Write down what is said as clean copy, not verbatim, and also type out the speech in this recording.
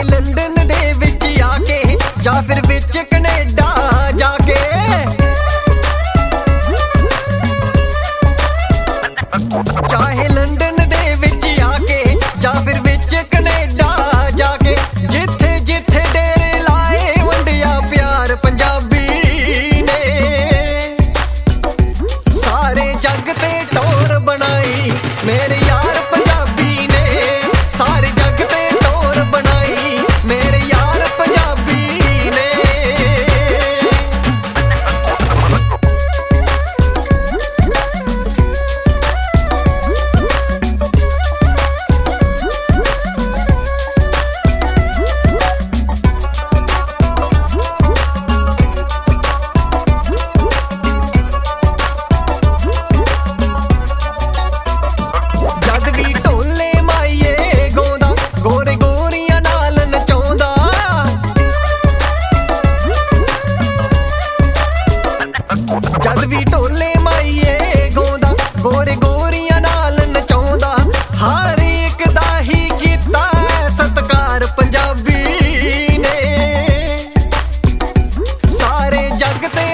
ਚਾਹੇ ਲੰਡਨ ਦੇ ਵਿੱਚ ਆ ਕੇ ਜਾਂ ਫਿਰ ਵਿੱਚ ਕੈਨੇਡਾ ਜਾ ਕੇ। ਚਾਹੇ ਲੰਡਨ ਦੇ ਵਿੱਚ ਆ ਕੇ ਜਾਂ ਫਿਰ ਵਿੱਚ ਕੈਨੇਡਾ ਜਾ ਕੇ, ਜਿੱਥੇ ਜਿੱਥੇ ਡੇਰੇ ਲਾਏ ਵੰਡਿਆ ਪਿਆਰ ਪੰਜਾਬੀ ਨੇ। ਸਾਰੇ ਜੱਗ ਤੇ ਟੋਰ ਬਣਾਈ ਮੇਰੇ ਯਾਰ ਪੰਜਾਬੀ ਨੇ। ਸਾਰੇ ਜੱਗ ਤੇ ਟੋਰ ਬਣਾਈ ਮੇਰੇ ਯਾਰ ਪੰਜਾਬੀ ਨੇ। ਜਦ ਵੀ ਢੋਲੇ ਮਾਈਏ ਗਾਉਂਦਾ ਗੋਰੇ ਗੋਰੀਆਂ ਨਾਲ ਨਚਾਉਂਦਾ। ਜਦ ਵੀ ਢੋਲੇ ਮਾਈਏ ਗਾਉਂਦਾ ਗੋਰੇ ਗੋਰੀਆਂ ਨਾਲ ਨਚਾਉਂਦਾ। ਹਰ ਇੱਕ ਦਾ ਹੀ ਕੀਤਾ ਸਤਿਕਾਰ ਪੰਜਾਬੀ ਨੇ। ਸਾਰੇ ਜੱਗ ਤੇ